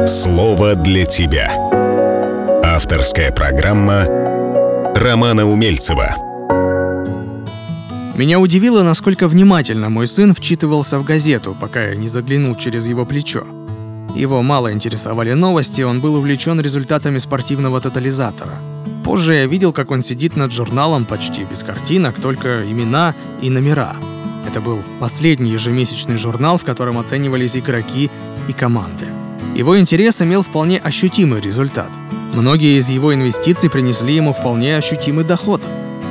Слово для тебя. Авторская программа Романа Умельцева. Меня удивило, насколько внимательно мой сын вчитывался в газету, пока я не заглянул через его плечо. Его мало интересовали новости, он был увлечен результатами спортивного тотализатора. Позже я видел, как он сидит над журналом почти без картинок, только имена и номера. Это был последний ежемесячный журнал, в котором оценивались игроки и команды. Его интерес имел вполне ощутимый результат. Многие из его инвестиций принесли ему вполне ощутимый доход.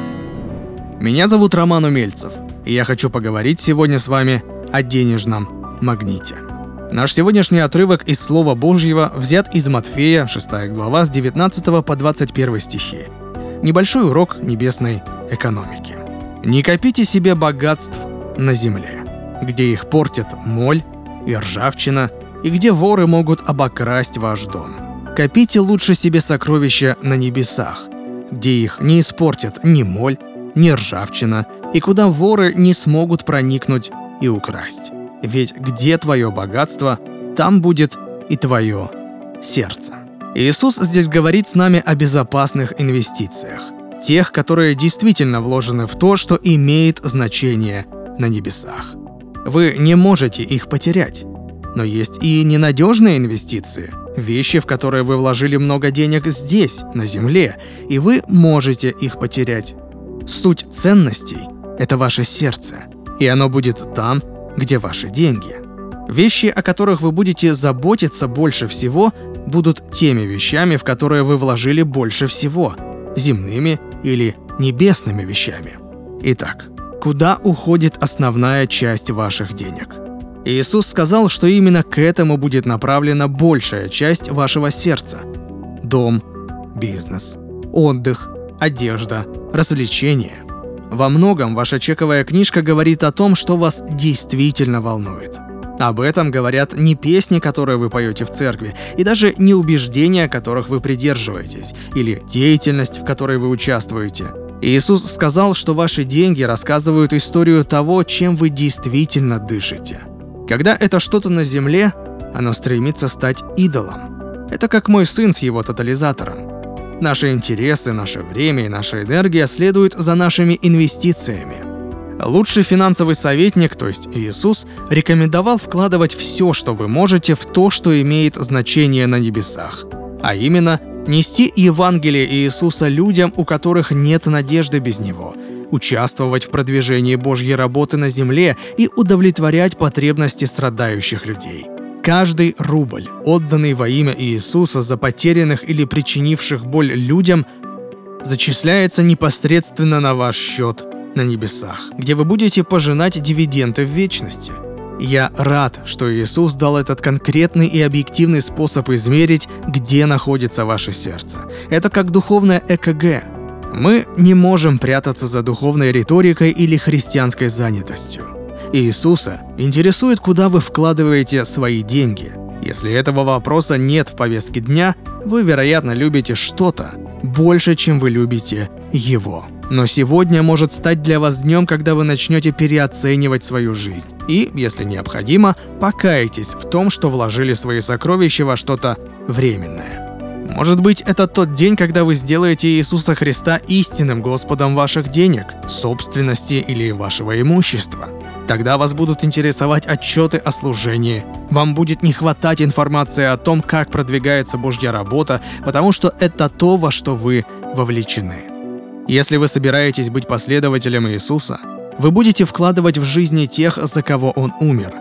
Меня зовут Роман Умельцев, и я хочу поговорить сегодня с вами о денежном магните. Наш сегодняшний отрывок из Слова Божьего взят из Матфея, 6 глава, с 19 по 21 стихи. Небольшой урок небесной экономики. «Не копите себе богатств на земле, где их портят моль и ржавчина, и где воры могут обокрасть ваш дом. Копите лучше себе сокровища на небесах, где их не испортят ни моль, ни ржавчина, и куда воры не смогут проникнуть и украсть. Ведь где твое богатство, там будет и твое сердце». Иисус здесь говорит с нами о безопасных инвестициях, тех, которые действительно вложены в то, что имеет значение на небесах. Вы не можете их потерять. Но есть и ненадежные инвестиции, вещи, в которые вы вложили много денег здесь, на земле, и вы можете их потерять. Суть ценностей – это ваше сердце, и оно будет там, где ваши деньги. Вещи, о которых вы будете заботиться больше всего, будут теми вещами, в которые вы вложили больше всего – земными или небесными вещами. Итак, куда уходит основная часть ваших денег? Иисус сказал, что именно к этому будет направлена большая часть вашего сердца. Дом, бизнес, отдых, одежда, развлечения. Во многом ваша чековая книжка говорит о том, что вас действительно волнует. Об этом говорят не песни, которые вы поете в церкви, и даже не убеждения, которых вы придерживаетесь, или деятельность, в которой вы участвуете. Иисус сказал, что ваши деньги рассказывают историю того, чем вы действительно дышите. Когда это что-то на земле, оно стремится стать идолом. Это как мой сын с его тотализатором. Наши интересы, наше время и наша энергия следуют за нашими инвестициями. Лучший финансовый советник, то есть Иисус, рекомендовал вкладывать все, что вы можете, в то, что имеет значение на небесах. А именно, нести Евангелие Иисуса людям, у которых нет надежды без Него, участвовать в продвижении Божьей работы на земле и удовлетворять потребности страдающих людей. Каждый рубль, отданный во имя Иисуса за потерянных или причинивших боль людям, зачисляется непосредственно на ваш счет на небесах, где вы будете пожинать дивиденды в вечности. Я рад, что Иисус дал этот конкретный и объективный способ измерить, где находится ваше сердце. Это как духовное ЭКГ. Мы не можем прятаться за духовной риторикой или христианской занятостью. Иисуса интересует, куда вы вкладываете свои деньги. Если этого вопроса нет в повестке дня, вы, вероятно, любите что-то больше, чем вы любите Его. Но сегодня может стать для вас днем, когда вы начнете переоценивать свою жизнь. И, если необходимо, покайтесь в том, что вложили свои сокровища во что-то временное. Может быть, это тот день, когда вы сделаете Иисуса Христа истинным Господом ваших денег, собственности или вашего имущества. Тогда вас будут интересовать отчеты о служении. Вам будет не хватать информации о том, как продвигается Божья работа, потому что это то, во что вы вовлечены. Если вы собираетесь быть последователем Иисуса, вы будете вкладывать в жизни тех, за кого Он умер.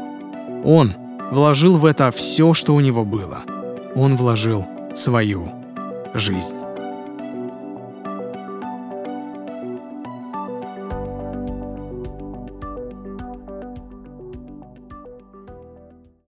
Он вложил в это все, что у Него было. Он вложил свою жизнь.